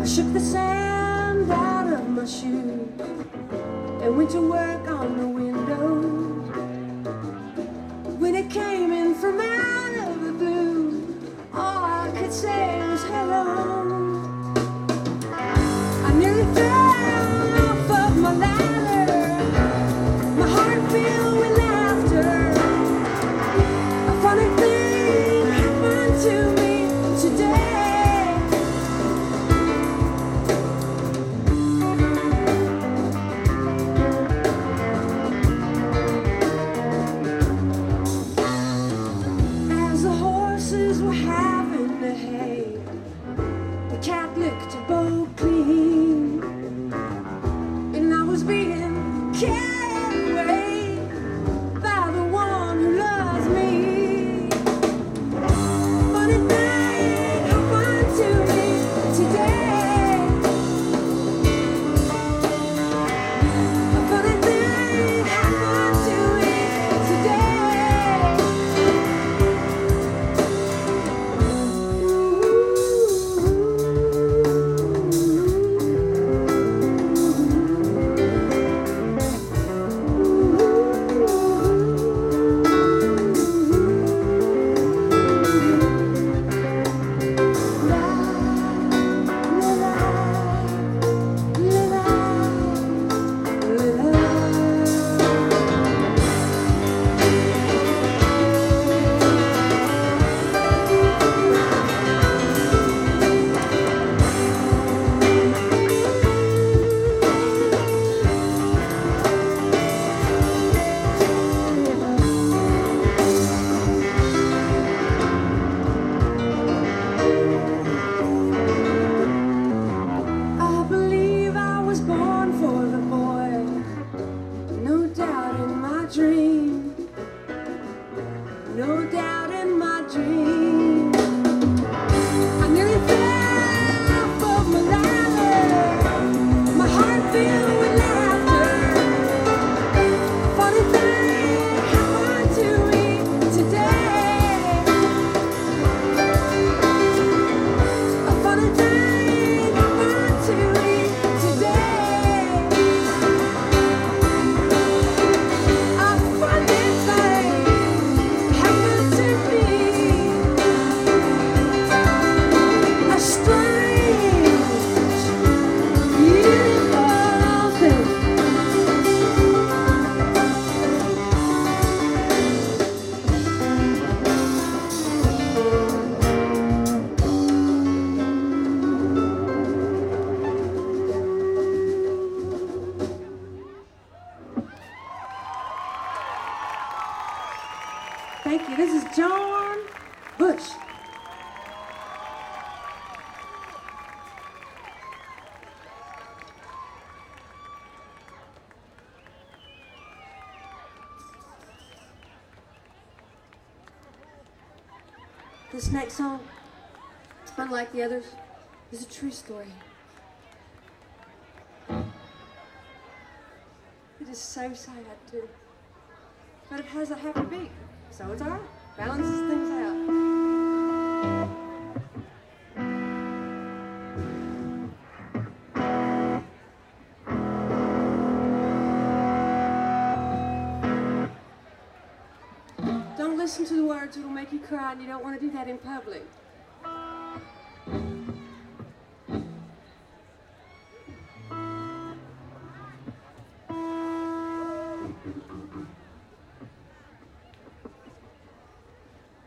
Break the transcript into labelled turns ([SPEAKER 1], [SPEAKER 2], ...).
[SPEAKER 1] shook the sand out of my shoes and went to work on the window. When it came in from out of the blue, all I could say was hello. I nearly fell off of my ladder, my heart filled with laughter. A funny thing happened to me today. As the horses were having the hay, the cat licked a bowl clean, and I was being carried away by the one who loves me. Funny thing happened to me today. A funny thing happened to me today. I believe I was born for the boy, no doubt in my dream, no doubt in my dream. I nearly fell off of my ladder, my heart filled with laughter. Funny thing happened to me today. A funny thing happened to me today. A funny thing happened to me. A strange, beautiful thing. Thank you. This is John Bush. This next song, unlike the others, is a true story. It is so sad too, but it has a happy beat, so it's alright. Balances things out. Don't listen to the words, it'll make you cry, and you don't want to do that in public.